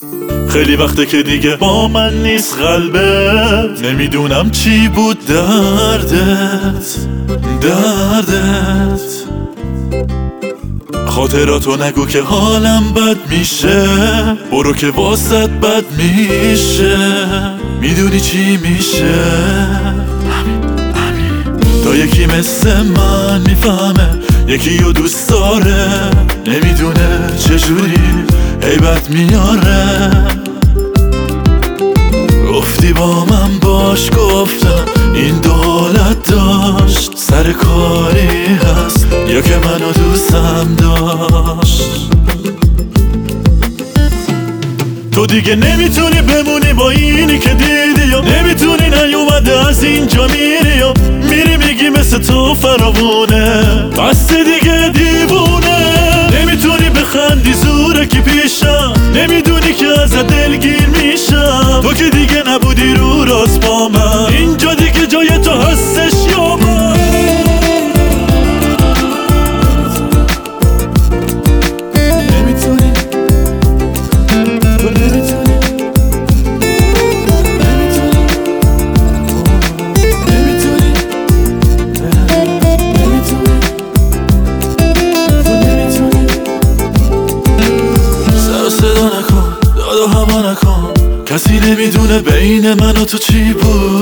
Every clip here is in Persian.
خیلی وقته که دیگه با من نیست قلبت، نمیدونم چی بود دردت خاطراتو نگو که حالم بد میشه، برو که واسط بد میشه، میدونی چی میشه. تا یکی مثل من میفهمه، یکی رو دوست داره، نمیدونه چجوری عیبت میاره. گفتی با من باش، گفتم این دو حالت داشت، سر کاری هست یا که منو دوستم داشت. تو دیگه نمیتونی بمونی با اینی که دیدی، یا نمیتونی نیومده از اینجا میری، یا میری میگی مثل تو فراوونه، بس دیگه دیوونه. نمیتونی بخندی زوره که پیشم، نمیدونی که ازت دلگیر میشم. تو که دیگه نبودی رو راست با من، اینجا دیگه جای تو هستش یا من. کسی نمیدونه بین من و تو چی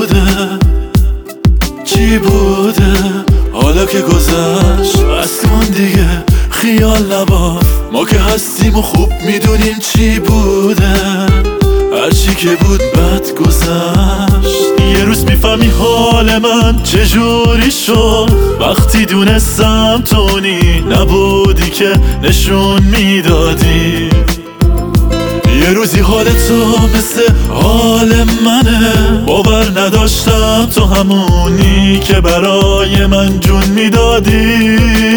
بوده حالا که گذشت بس کن دیگه، خیال نباف، ما که هستیم و خوب میدونیم چی بوده. هرچی که بود بد گذشت، یه روز میفهمی حال من چجوری شد، وقتی دونستم تو نبودی که نشون میدادی. یه روزی حال تو مثل حال منه، باور نداشتم تو همونی که برای من جون میدادی.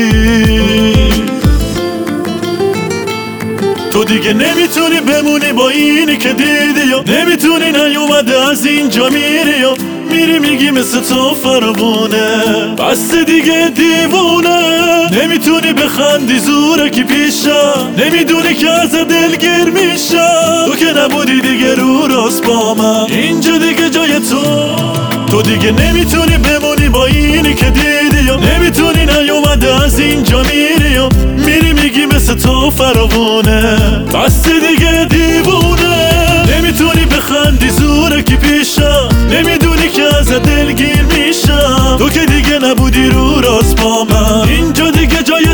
تو دیگه نمیتونی بمونی با اینی که دیدی، یا نمیتونی نیومده از اینجا میری، یا میری میگی مثل تو فراوونه، بس دیگه دیوونه. نمیتونی بخندی زوره که پیشم، نمیدونی که از دلگیر میشم. تو که نبودی دیگه رو راست با من، اینجا دیگه جای تو دیگه نمیتونی بمونی با اینی که دیدی، یا نمیتونی نیومده از اینجا میری، یا میری میگی مثل تو فراوونه، بس دیگه دیوونه. نمیتونی بخندی زوره که پیشم، نمیدونی که از دلگیر میشم. تو که دیگه نبودی رو راست با من، اینجا دیگه جای